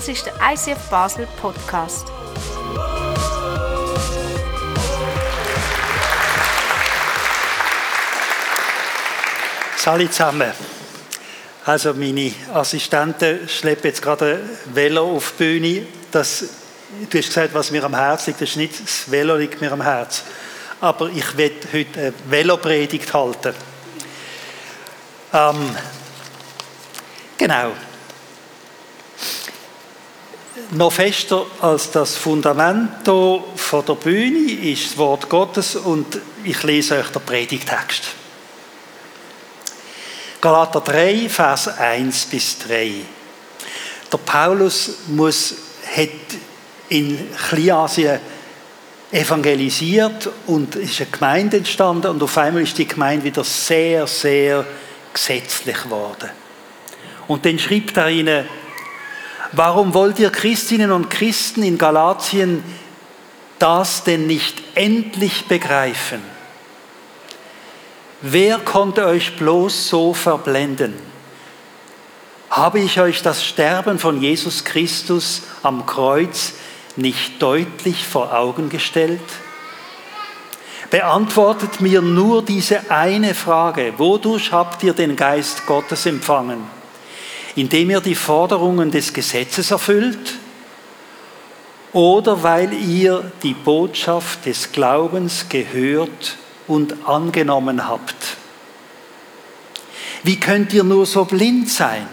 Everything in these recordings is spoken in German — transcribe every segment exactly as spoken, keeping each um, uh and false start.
Das ist der I C F Basel Podcast. Hallo zusammen. Also meine Assistenten schleppen jetzt gerade ein Velo auf die Bühne. Das, du hast gesagt, was mir am Herzen liegt. Das ist nicht das Velo liegt mir am Herzen. Aber ich werde heute eine Velopredigt halten. Ähm, genau. Noch fester als das Fundamento von der Bühne ist das Wort Gottes und ich lese euch den Predigtext. Galater drei, Vers eins bis drei. Der Paulus muss, hat in Kleinasien evangelisiert und ist eine Gemeinde entstanden und auf einmal ist die Gemeinde wieder sehr, sehr gesetzlich geworden. Und dann schreibt er ihnen: Warum wollt ihr Christinnen und Christen in Galatien das denn nicht endlich begreifen? Wer konnte euch bloß so verblenden? Habe ich euch das Sterben von Jesus Christus am Kreuz nicht deutlich vor Augen gestellt? Beantwortet mir nur diese eine Frage: Wodurch habt ihr den Geist Gottes empfangen? Indem ihr die Forderungen des Gesetzes erfüllt? Oder weil ihr die Botschaft des Glaubens gehört und angenommen habt? Wie könnt ihr nur so blind sein?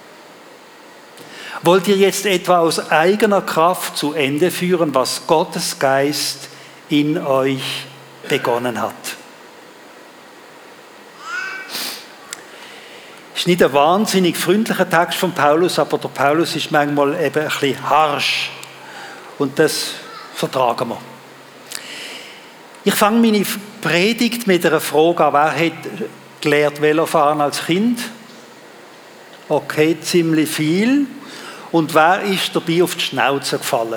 Wollt ihr jetzt etwa aus eigener Kraft zu Ende führen, was Gottes Geist in euch begonnen hat? Das ist nicht ein wahnsinnig freundlicher Text von Paulus, aber der Paulus ist manchmal eben ein bisschen harsch. Und das vertragen wir. Ich fange meine Predigt mit einer Frage an. Wer hat gelernt Velofahren als Kind? Okay, ziemlich viel. Und wer ist dabei auf die Schnauze gefallen?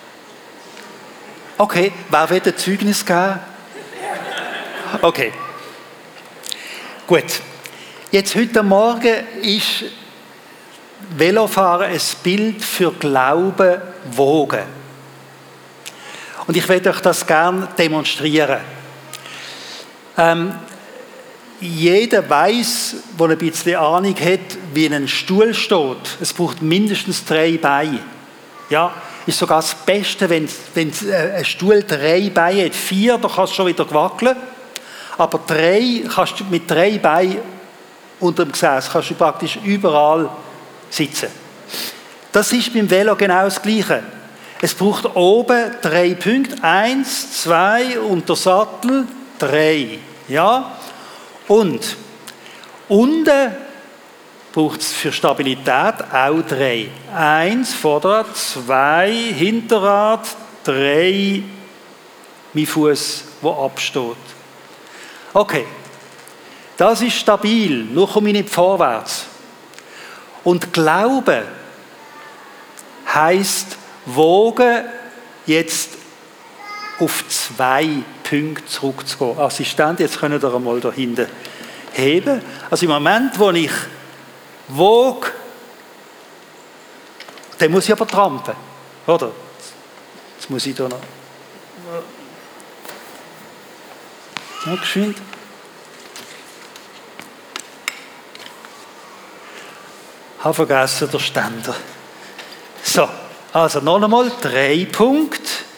Okay, wer will ein Zeugnis geben? Okay. Gut. Jetzt heute Morgen ist Velofahren ein Bild für Glauben wogen. Und ich werde euch das gerne demonstrieren. Ähm, jeder weiß, der ein bisschen Ahnung hat, wie ein Stuhl steht. Es braucht mindestens drei Beine. Ja, ist sogar das Beste, wenn, wenn ein Stuhl drei Beine hat. Vier, da kannst du schon wieder wackeln. Aber drei, kannst du mit drei Beinen unter dem Gesäß kannst du praktisch überall sitzen. Das ist beim Velo genau das Gleiche. Es braucht oben drei Punkte. Eins, zwei und der Sattel drei. Ja? Und unten braucht es für Stabilität auch drei. Eins, Vorderrad, zwei, Hinterrad, drei, mein Fuß, der absteht. Okay, das ist stabil, nur komme ich nicht vorwärts. Und Glauben heisst, wogen jetzt auf zwei Punkte zurückzugehen. Assistent, jetzt könnt ihr einmal da hinten heben. Also im Moment, wo ich wog, dann muss ich aber trampen. Oder? Jetzt muss ich da noch... Noch geschwind. Ich habe vergessen, der Ständer. So, also noch einmal drei Punkte.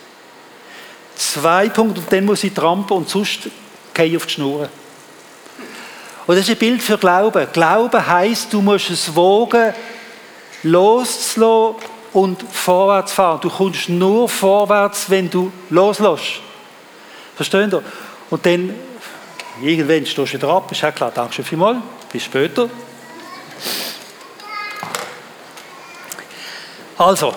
Zwei Punkte und dann muss ich trampen und sonst gehe ich auf die Schnur. Und das ist ein Bild für Glauben. Glauben heisst, du musst es wogen, loszulassen und vorwärts fahren. Du kommst nur vorwärts, wenn du loslässt. Versteht ihr? Und dann, irgendwann stehst du wieder ab, ist ja klar, danke schön vielmals, bis später. Also,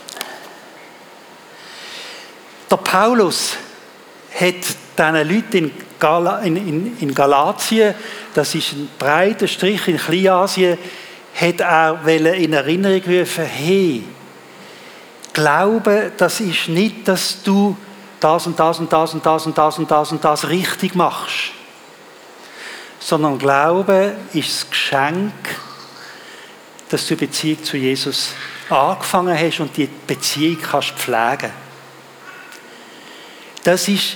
der Paulus hat diesen Leuten in, Gal- in, in, in Galatien, das ist ein breiter Strich in Kleinasien, hat er in Erinnerung gerufen: Hey, Glaube, das ist nicht, dass du das und das und das und das und das und das und das richtig machst, sondern Glaube ist das Geschenk, dass du eine Beziehung zu Jesus angefangen hast und die Beziehung kannst pflegen. Das ist,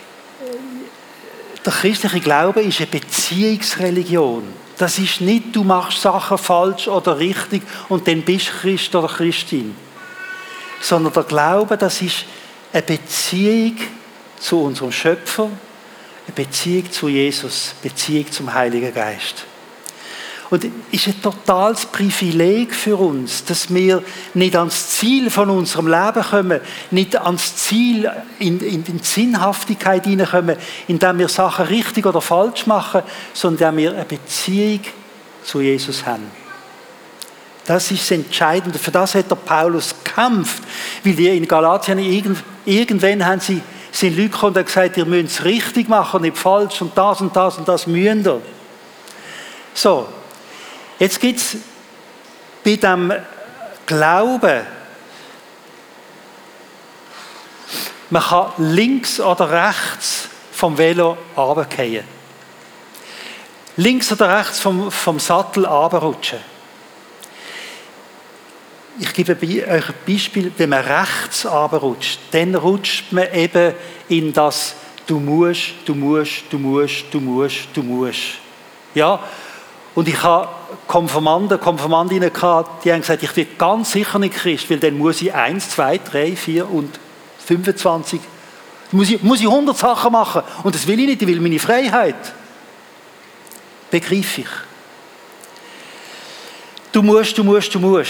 der christliche Glaube ist eine Beziehungsreligion. Das ist nicht, du machst Sachen falsch oder richtig und dann bist du Christ oder Christin. Sondern der Glaube, das ist eine Beziehung zu unserem Schöpfer, eine Beziehung zu Jesus, eine Beziehung zum Heiligen Geist. Und es ist ein totales Privileg für uns, dass wir nicht ans Ziel von unserem Leben kommen, nicht ans Ziel in, in die Sinnhaftigkeit hineinkommen, indem wir Sachen richtig oder falsch machen, sondern indem wir eine Beziehung zu Jesus haben. Das ist das Entscheidende. Für das hat der Paulus gekämpft, weil die in Galatien irgend, irgendwann haben sie, sind Leute gekommen und haben gesagt, ihr müsst es richtig machen, nicht falsch und das und das und das müsst ihr. So. Jetzt gibt es bei diesem Glauben, man kann links oder rechts vom Velo runterfallen. Links oder rechts vom, vom Sattel runterrutschen. Ich gebe euch ein Beispiel, wenn man rechts runterrutscht, dann rutscht man eben in das Du musst, du musst, du musst, du musst, du musst. Ja? Und ich habe Konfirmanden, Konfirmandinnen gehabt, die haben gesagt, ich bin ganz sicher nicht Christ, weil dann muss ich eins, zwei, drei, vier und fünfundzwanzig, muss ich, muss ich hundert Sachen machen. Und das will ich nicht, ich will meine Freiheit. Begreife ich. Du musst, du musst, du musst.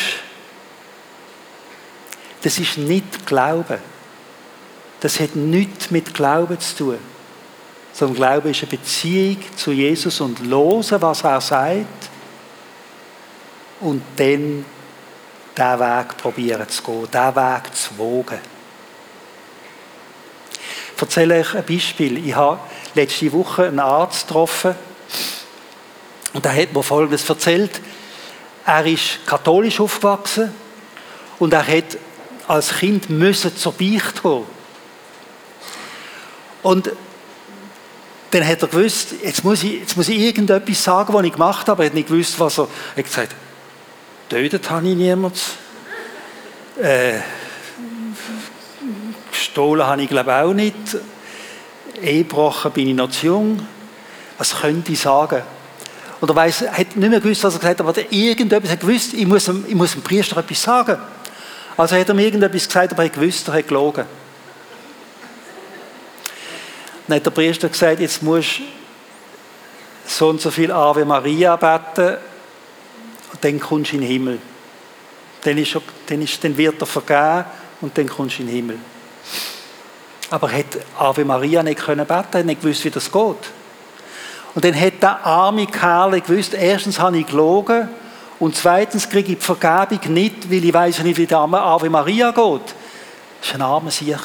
Das ist nicht Glauben. Das hat nichts mit Glauben zu tun. Sondern Glaube ist eine Beziehung zu Jesus und hören, was er sagt. Und dann diesen Weg probieren zu gehen, diesen Weg zu wagen. Ich erzähle euch ein Beispiel. Ich habe letzte Woche einen Arzt getroffen und der hat mir Folgendes erzählt. Er ist katholisch aufgewachsen und er hat als Kind müssen zur Beichte gehen. Und dann hat er gewusst, jetzt muss ich, jetzt muss ich irgendetwas sagen, was ich gemacht habe. Er hat nicht gewusst, was er... Er hat gesagt, getötet habe ich niemanden. Äh, gestohlen habe ich glaube auch nicht. Ehebrochen bin ich noch zu jung. Was könnte ich sagen? Und er weiss, er hat nicht mehr gewusst, was er gesagt hat, aber irgendetwas hat gewusst, ich muss, dem, ich muss dem Priester etwas sagen. Also hat er mir irgendetwas gesagt, aber er hat gewusst, er hat gelogen. Dann hat der Priester gesagt, jetzt musst du so und so viel Ave Maria beten und dann kommst du in den Himmel. Dann, ist, dann, ist, dann wird er vergeben und dann kommst du in den Himmel. Aber er hat Ave Maria nicht können beten, er hat nicht gewusst, wie das geht. Und dann hat der arme Kerl gewusst, erstens habe ich gelogen und zweitens kriege ich die Vergebung nicht, weil ich weiss nicht, wie der Ave Maria geht. Das war ein armer Sieg.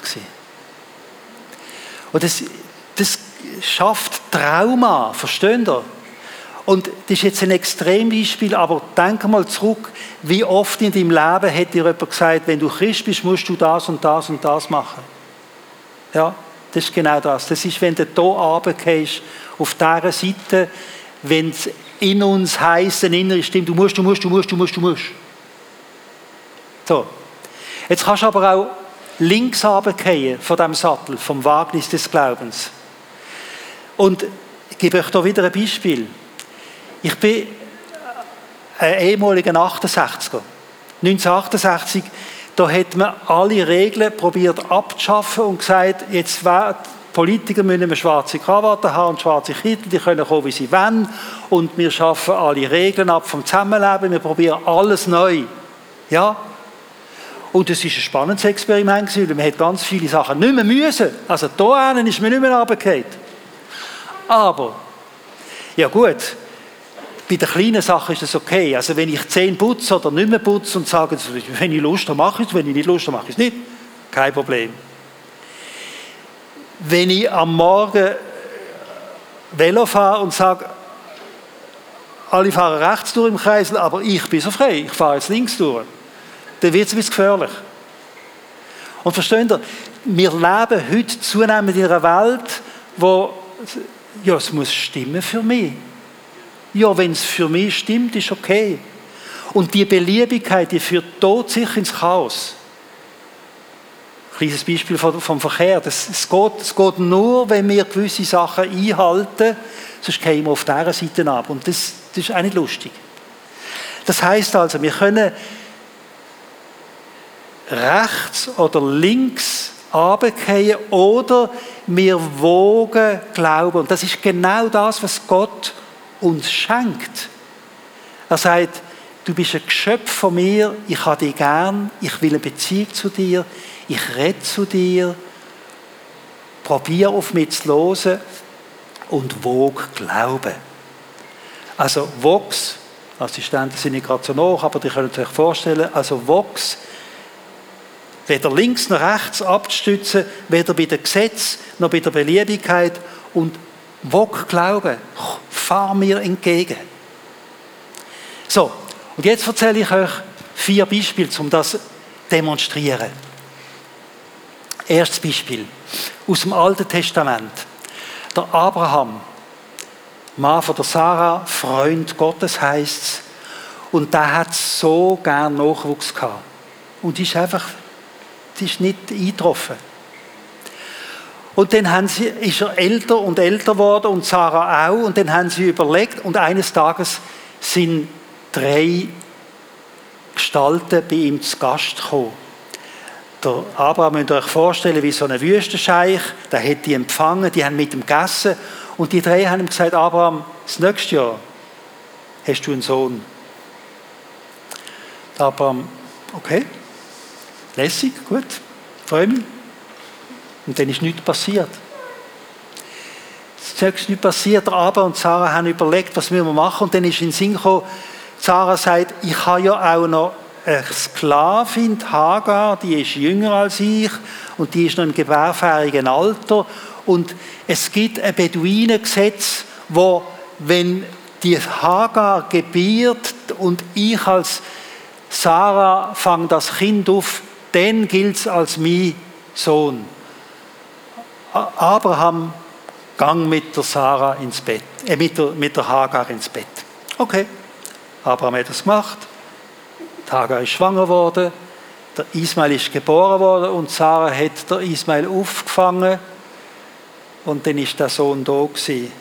Und das, das schafft Trauma, versteht ihr? Und das ist jetzt ein Extrembeispiel, aber denk mal zurück, wie oft in deinem Leben hat dir jemand gesagt, wenn du Christ bist, musst du das und das und das machen. Ja, das ist genau das. Das ist, wenn du hier runtergehst, auf dieser Seite, wenn es in uns heisst, eine innere Stimme, du musst, du musst, du musst, du musst, du musst. So. Jetzt kannst du aber auch links runtergehen von diesem Sattel, vom Wagnis des Glaubens. Und ich gebe euch hier wieder ein Beispiel. Ich bin ein ehemaliger achtundsechziger. neunzehnhundertachtundsechzig, da hat man alle Regeln probiert abzuschaffen und gesagt, jetzt die Politiker müssen eine schwarze Krawatte haben und schwarze Kittel, die können kommen, wie sie wollen. Und wir schaffen alle Regeln ab vom Zusammenleben, wir probieren alles neu. Ja? Und das war ein spannendes Experiment, weil man hat ganz viele Sachen nicht mehr müssen. Also da hinten ist man nicht mehr runtergefallen. Aber, ja gut, bei den kleinen Sachen ist das okay. Also wenn ich zehn putze oder nicht mehr putze und sage, wenn ich Lust habe, mache ich es, wenn ich nicht Lust habe, mache ich es nicht. Kein Problem. Wenn ich am Morgen Velo fahre und sage, alle fahren rechts durch im Kreisel, aber ich bin so frei, ich fahre jetzt links durch, dann wird es ein bisschen gefährlich. Und versteht ihr, wir leben heute zunehmend in einer Welt, wo, ja, es muss stimmen für mich. Ja, wenn es für mich stimmt, ist okay. Und die Beliebigkeit, die führt todsicher ins Chaos. Kleines Beispiel vom Verkehr. Das, es, geht, es geht nur, wenn wir gewisse Sachen einhalten, sonst gehen wir auf dieser Seite ab. Und das, das ist auch nicht lustig. Das heisst also, wir können rechts oder links runterfallen oder wir wogen glauben. Und das ist genau das, was Gott uns schenkt. Er sagt, du bist ein Geschöpf von mir, ich habe dich gern, ich will eine Beziehung zu dir, ich rede zu dir, probiere auf mich zu hören und wog glauben. Also Vox, Assistenten sind nicht gerade so hoch, aber die können sich vorstellen, also Vox, weder links noch rechts abzustützen, weder bei dem Gesetz noch bei der Beliebigkeit und wog glauben, fahr mir entgegen. So, und jetzt erzähle ich euch vier Beispiele, um das zu demonstrieren. Erstes Beispiel aus dem Alten Testament. Der Abraham, Mann von der Sarah, Freund Gottes heisst es, und der hat so gern Nachwuchs gehabt. Und ist einfach, das ist nicht eingetroffen. Und dann haben sie, ist er älter und älter geworden und Sarah auch. Und dann haben sie überlegt und eines Tages sind drei Gestalten bei ihm zu Gast gekommen. Der Abraham, müsst ihr euch vorstellen, wie so ein Wüstenscheich, der hat die empfangen, die haben mit ihm gegessen und die drei haben ihm gesagt, Abraham, das nächste Jahr hast du einen Sohn. Der Abraham, okay, lässig, gut, freue mich. Und dann ist nichts passiert. Es ist nichts passiert, der Abraham und Sarah haben überlegt, was müssen wir machen und dann ist in den Sinn gekommen, Sarah sagt, ich habe ja auch noch eine Sklavin, die Hagar, die ist jünger als ich und die ist noch im gebärfähigen Alter. Und es gibt ein Beduinengesetz, wo, wenn die Hagar gebiert und ich als Sarah fange das Kind auf, dann gilt es als mein Sohn. Abraham gang mit der Sarah ins Bett, äh, mit, der, mit der Hagar ins Bett. Okay, Abraham hat das gemacht. Hagar ist schwanger geworden, der Ismael ist geboren worden und Sarah hat der Ismael aufgefangen und dann ist der Sohn da gewesen.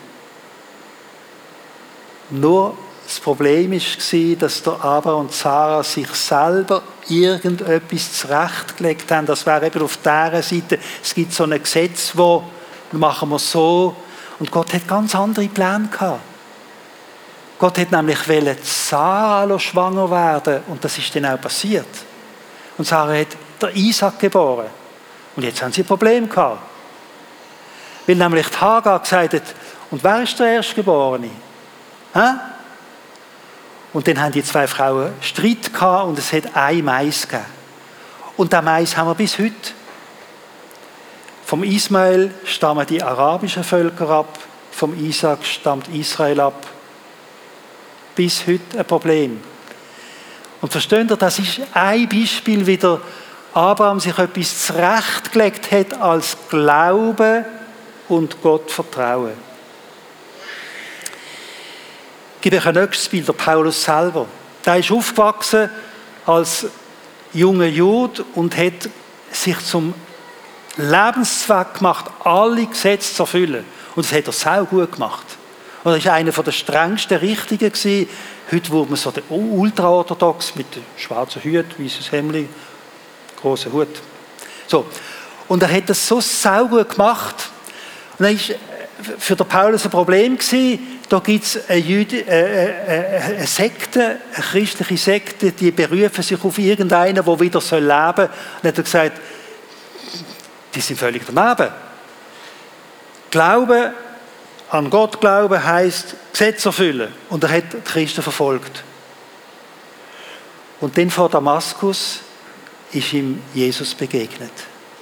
Nur das Problem war, dass der Abraham und Sarah sich selber irgendetwas zurechtgelegt haben. Das wäre eben auf dieser Seite. Es gibt so ein Gesetz, wo machen wir so und Gott hat ganz andere Pläne gehabt. Gott hat nämlich wollen, Sarah schwanger werden und das ist dann auch passiert. Und Sarah hat den Isaac geboren. Und jetzt haben sie ein Problem gehabt. Weil nämlich die Hagar gesagt hat, und wer ist der Erstgeborene? Hä? Und dann haben die zwei Frauen Streit gehabt und es hat ein Mais gegeben. Und den Mais haben wir bis heute. Vom Ismael stammen die arabischen Völker ab, vom Isaac stammt Israel ab. Bis heute ein Problem. Und versteht ihr, das ist ein Beispiel, wie der Abraham sich etwas zurechtgelegt hat als Glaube und Gott Vertrauen. Ich gebe euch ein nächstes Bild, der Paulus selber. Der ist aufgewachsen als junger Jude und hat sich zum Lebenszweck gemacht, alle Gesetze zu erfüllen. Und das hat er sehr gut gemacht. Und er war einer der strengsten Richtigen. Heute wurde man so der ultraorthodox mit dem schwarzen Hut, weißes Hemd, grossen Hut. So. Und er hat das so saugut gemacht. Und dann war für den Paulus ein Problem gewesen. Da gibt es eine, Jüdi, äh, eine Sekte, eine christliche Sekte, die berufen sich auf irgendeinen, der wieder leben soll. Und dann hat er gesagt, die sind völlig daneben. Glauben an Gott glauben heisst Gesetze erfüllen. Und er hat die Christen verfolgt. Und dann vor Damaskus ist ihm Jesus begegnet.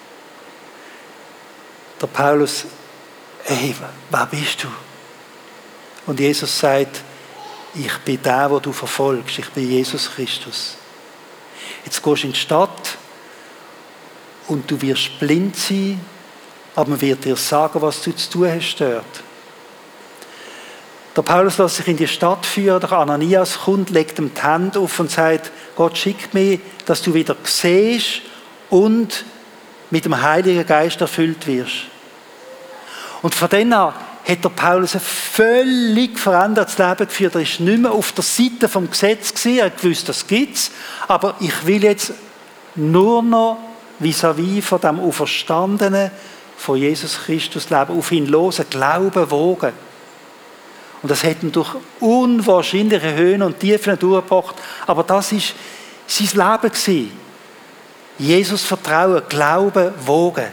Der Paulus, hey, wer bist du? Und Jesus sagt, ich bin der, den du verfolgst. Ich bin Jesus Christus. Jetzt gehst du in die Stadt und du wirst blind sein, aber man wird dir sagen, was du zu tun hast dort. Der Paulus lässt sich in die Stadt führen, der Ananias kommt, legt ihm die Hände auf und sagt, Gott schickt mich, dass du wieder siehst und mit dem Heiligen Geist erfüllt wirst. Und von dann an hat der Paulus ein völlig verändertes Leben geführt. Er war nicht mehr auf der Seite vom Gesetz gewesen. Er wusste, das gibt es. Aber ich will jetzt nur noch vis-à-vis von dem Auferstandenen von Jesus Christus leben, auf ihn losen, Glauben wogen. Und das hat ihn durch unwahrscheinliche Höhen und Tiefen durchgebracht. Aber das war sein Leben gewesen. Jesus vertrauen, Glauben wogen.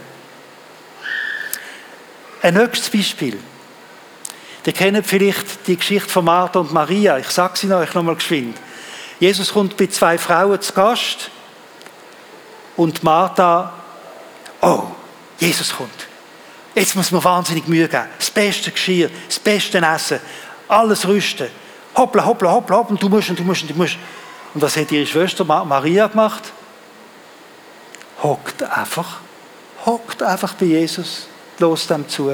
Ein nächstes Beispiel. Ihr kennt vielleicht die Geschichte von Martha und Maria. Ich sage sie euch noch mal geschwind. Jesus kommt bei zwei Frauen zu Gast und Martha, oh, Jesus kommt. Jetzt muss man wahnsinnig Mühe geben. Das beste Geschirr, das beste Essen, alles rüsten. Hoppla, hoppla, hoppla, hoppla, und du musst, und du musst, und du musst. Und was hat ihre Schwester Maria gemacht? Hockt einfach, hockt einfach bei Jesus, los dem zu.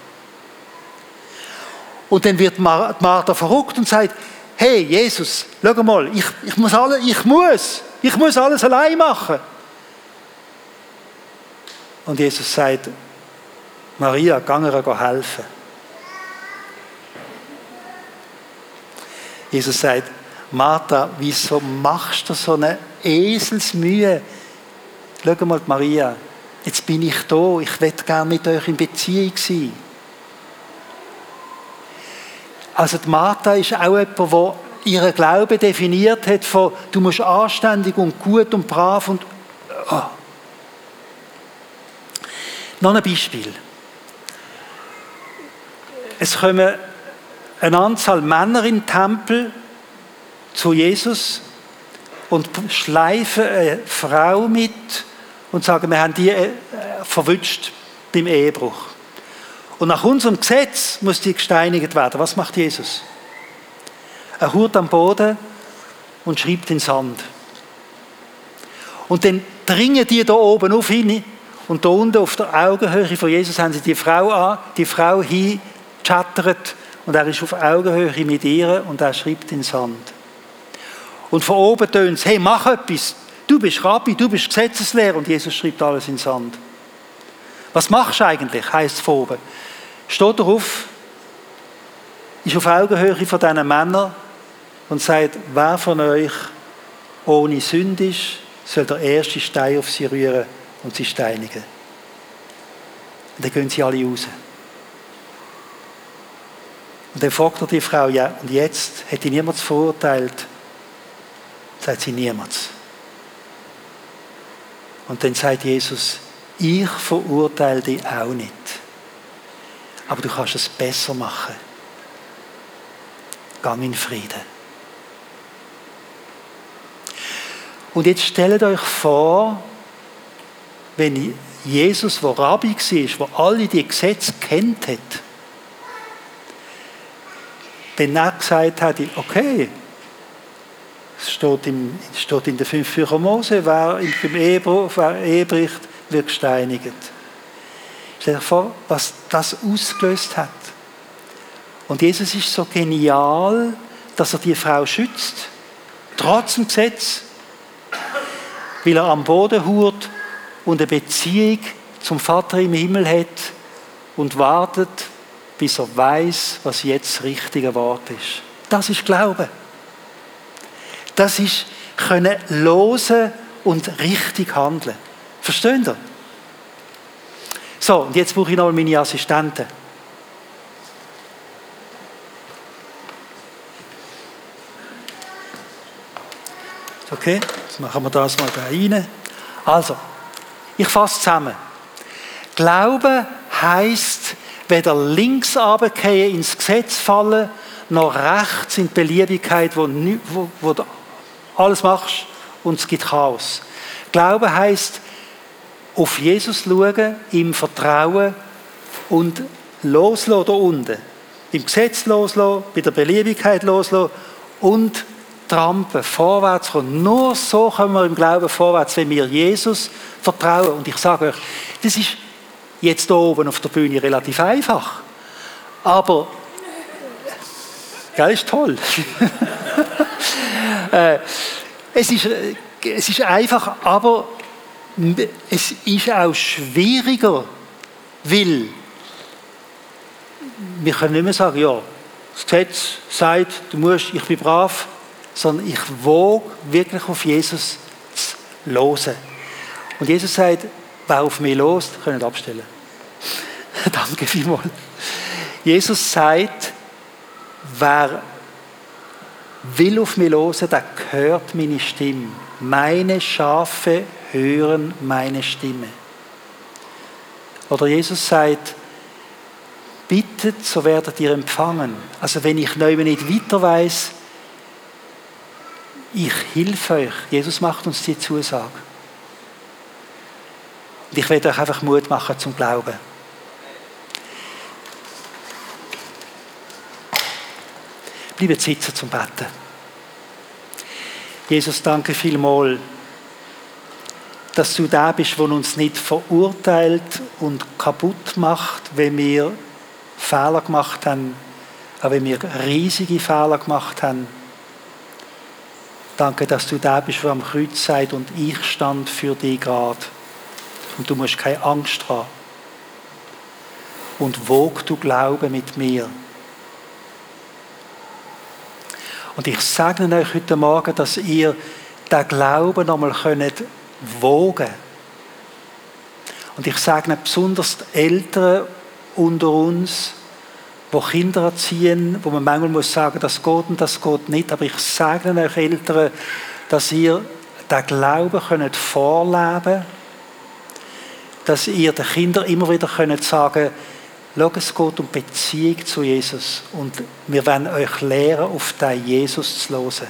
Und dann wird Martha verrückt und sagt, hey Jesus, schau mal, ich, ich, muss alle, ich, muss, ich muss alles allein machen. Und Jesus sagt, Maria, geh ihr helfen. Jesus sagt, Martha, wieso machst du so eine Eselsmühe? Schau mal, Maria, jetzt bin ich da, ich möchte gerne mit euch in Beziehung sein. Also die Martha ist auch jemand, der ihren Glauben definiert hat von, du musst anständig und gut und brav und... Oh. Noch ein Beispiel. Es kommen eine Anzahl Männer in den Tempel zu Jesus und schleifen eine Frau mit und sagen, wir haben die äh, verwünscht beim Ehebruch. Und nach unserem Gesetz muss die gesteinigt werden. Was macht Jesus? Er haut am Boden und schreibt in den Sand. Und dann dringen die da oben auf ihn und da unten auf der Augenhöhe von Jesus haben sie die Frau an, die Frau hingechattert und er ist auf Augenhöhe mit ihr und er schreibt in den Sand. Und von oben tönt es, hey, mach etwas. Du bist Rabbi, du bist Gesetzeslehrer und Jesus schreibt alles in den Sand. Was machst du eigentlich, heisst es von oben. Steht darauf, ist auf Augenhöhe von diesen Männern und sagt, wer von euch ohne Sünde ist, soll der erste Stein auf sie rühren und sie steinigen. Und dann gehen sie alle raus. Und dann fragt er die Frau, ja, und jetzt hat ihn niemand verurteilt? Sagt sie, niemand. Und dann sagt Jesus, ich verurteile dich auch nicht. Aber du kannst es besser machen. Gang in Frieden. Und jetzt stellt euch vor, wenn Jesus, der Rabbi war, der alle die Gesetze kennt hat, wenn er gesagt hat, okay, es steht, im, es steht in den fünf Büchern Mose, wer im Ehebruch, wer Ehebricht, wird gesteinigt. Stell dir vor, was das ausgelöst hat. Und Jesus ist so genial, dass er die Frau schützt, trotz dem Gesetz, weil er am Boden hurt und eine Beziehung zum Vater im Himmel hat und wartet, bis er weiß, was jetzt das richtige Wort ist. Das ist Glaube. Das ist können losen und richtig handeln. Versteht ihr? So, und jetzt brauche ich noch meine Assistenten. Okay, jetzt machen wir das mal da rein. Also, ich fasse zusammen. Glauben heisst, weder links runterfallen ins Gesetz fallen, noch rechts in die Beliebigkeit, wo, wo, wo du alles machst und es gibt Chaos. Glauben heisst, auf Jesus schauen, ihm vertrauen und loslassen da unten. Im Gesetz loslassen, bei der Beliebigkeit loslassen und trampen, vorwärts kommen. Nur so kommen wir im Glauben vorwärts, wenn wir Jesus vertrauen. Und ich sage euch, das ist jetzt hier oben auf der Bühne relativ einfach. Aber Gell, ist toll. äh, es, ist, es ist einfach, aber es ist auch schwieriger, weil wir können nicht mehr sagen, ja, das Gesetz sagt, du musst, ich bin brav, sondern ich wage wirklich auf Jesus zu hören. Und Jesus sagt, wer auf mich lost, kann nicht abstellen. Danke vielmals. Jesus sagt, wer will auf mich hören, der hört meine Stimme. Meine Schafe hören meine Stimme. Oder Jesus sagt, bittet, so werdet ihr empfangen. Also wenn ich neu nicht weiter weiss, ich helfe euch. Jesus macht uns die Zusage. Und ich werde euch einfach Mut machen zum Glauben. Bleibt sitzen zum Beten. Jesus, danke vielmals, dass du da bist, der uns nicht verurteilt und kaputt macht, wenn wir Fehler gemacht haben, auch wenn wir riesige Fehler gemacht haben. Danke, dass du da bist, der am Kreuz sagt, und ich stand für dich gerade. Und du musst keine Angst haben. Und wog du Glauben mit mir. Und ich segne euch heute Morgen, dass ihr den Glauben nochmal könnt wogen. Und ich segne besonders die Eltern unter uns, die Kinder erziehen, wo man manchmal muss sagen, das geht und das geht nicht. Aber ich segne euch Eltern, dass ihr den Glauben könnt vorleben könnt, dass ihr den Kindern immer wieder könnt sagen, schau, es geht um Beziehung zu Jesus und wir wollen euch lehren, auf den Jesus zu hören.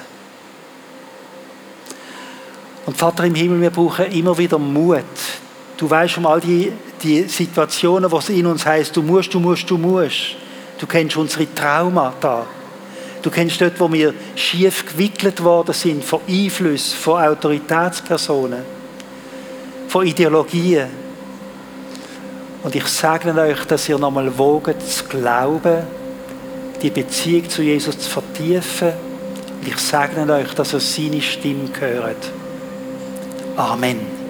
Und Vater im Himmel, wir brauchen immer wieder Mut. Du weißt um all die, die Situationen, wo es in uns heisst, du musst, du musst, du musst. Du kennst unsere Traumata. Du kennst dort, wo wir schief gewickelt worden sind von Einflüssen, von Autoritätspersonen, von Ideologien. Und ich segne euch, dass ihr nochmal wogt zu glauben, die Beziehung zu Jesus zu vertiefen. Und ich segne euch, dass ihr seine Stimme hört. Amen.